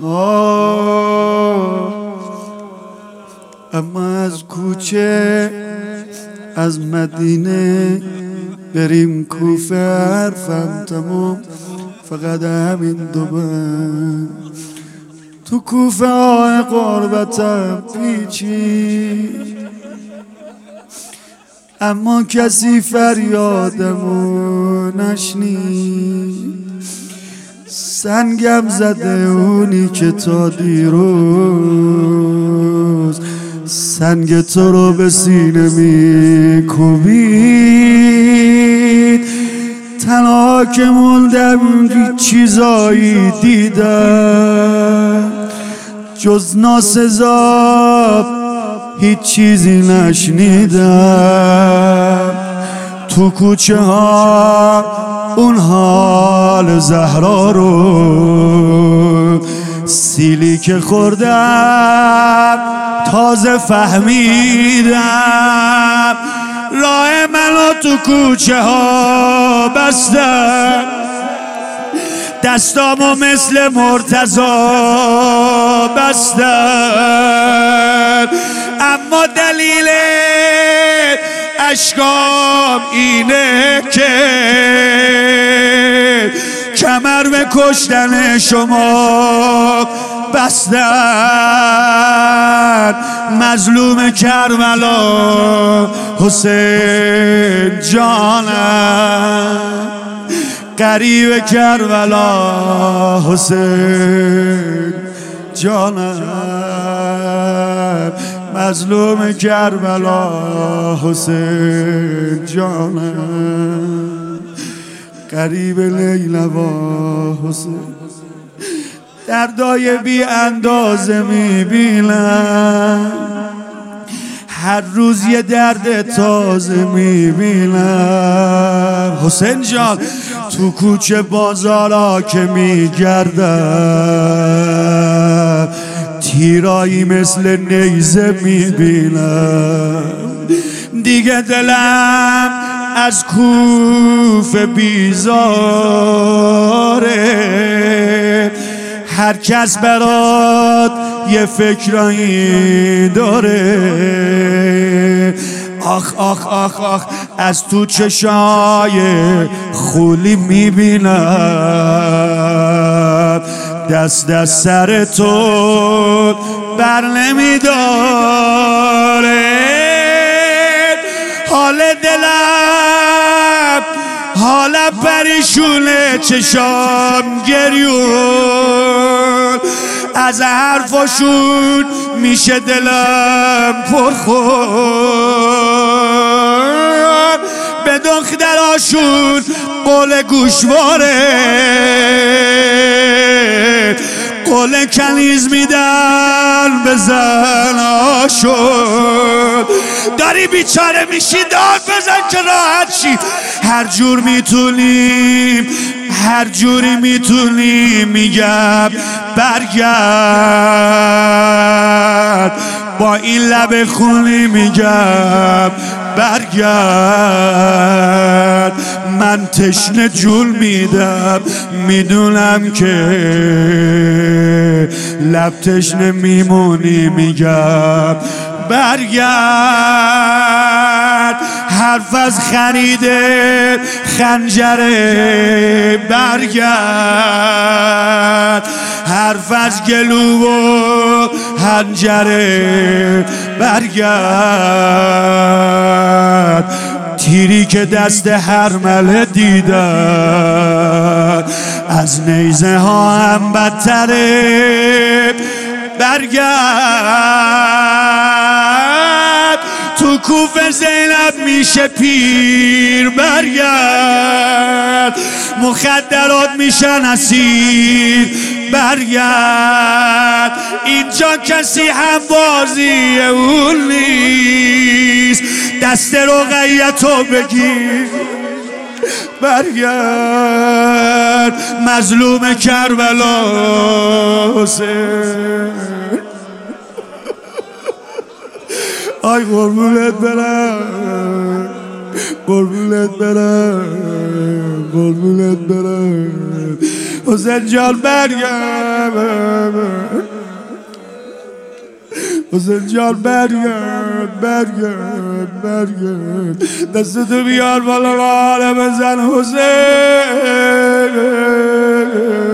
اما از کوچه از مدینه بریم کوفه حرفم تمام فقط همین دو بند تو کوفه های قربتم پیچی اما کسی فریادمو نشنید سنگم زده اونی که تا دیروز سنگ تو رو به سینه می کوبید تنها که موندم چیزایی دیدم جز ناسزا هیچ چیزی نشنیدم تو کوچه ها اون حال زهرا رو سیلی که خوردم تازه فهمیدم راه منو تو کوچه ها بستم دستامو مثل مرتضا بستم اما دلیل اشکام اینه که کمر به کشتن شما بستن مظلوم کربلا حسین جانم غریب کربلا حسین جانم مظلوم کربلا حسین جانم غریب لیلوا حسین دردای بی اندازه میبینم هر روز یه درد تازه میبینم حسین جان تو کوچه بازارا که میگردم تیرایی مثل نیزه میبینم دیگه دلم از کوفه بیزاره هر کس برات یه فکرایی داره آخ آخ آخ آخ از تو چشای خولی میبینم دست دست سر تو بر نمیداره حال دلم حالم پریشونه چشام گریون از حرفاشون میشه دلم پرخور به دختراشون قول گوشواره قول کنیز میدن به زناشون داری بیچاره میشی داد بزن که راحت شی هر جور میتونیم هر جوری میتونیم میگم برگرد با این لب خونی میگم برگرد من تشنه جول میدم میدونم که لب تشنه میمونی میگم برگرد حرف از خریده خنجره برگرد حرف از گلو و حنجره برگرد تیری که دست هرمله دیدم از نیزه ها هم بدتره برگرد تو کوفه زینب میشه پیر برگرد مخدرات میشن اسیر برگرد اینجا کسی هم بازی اون نیست دست رقیتو بگیر برگرد مظلوم کربلا حسین آی قربونت برم قربونت برم قربونت برم حسین جان برگرد، حسین جان برگرد، برگرد، برگرد، دستتو بیار بالا، حاله بزن حسین.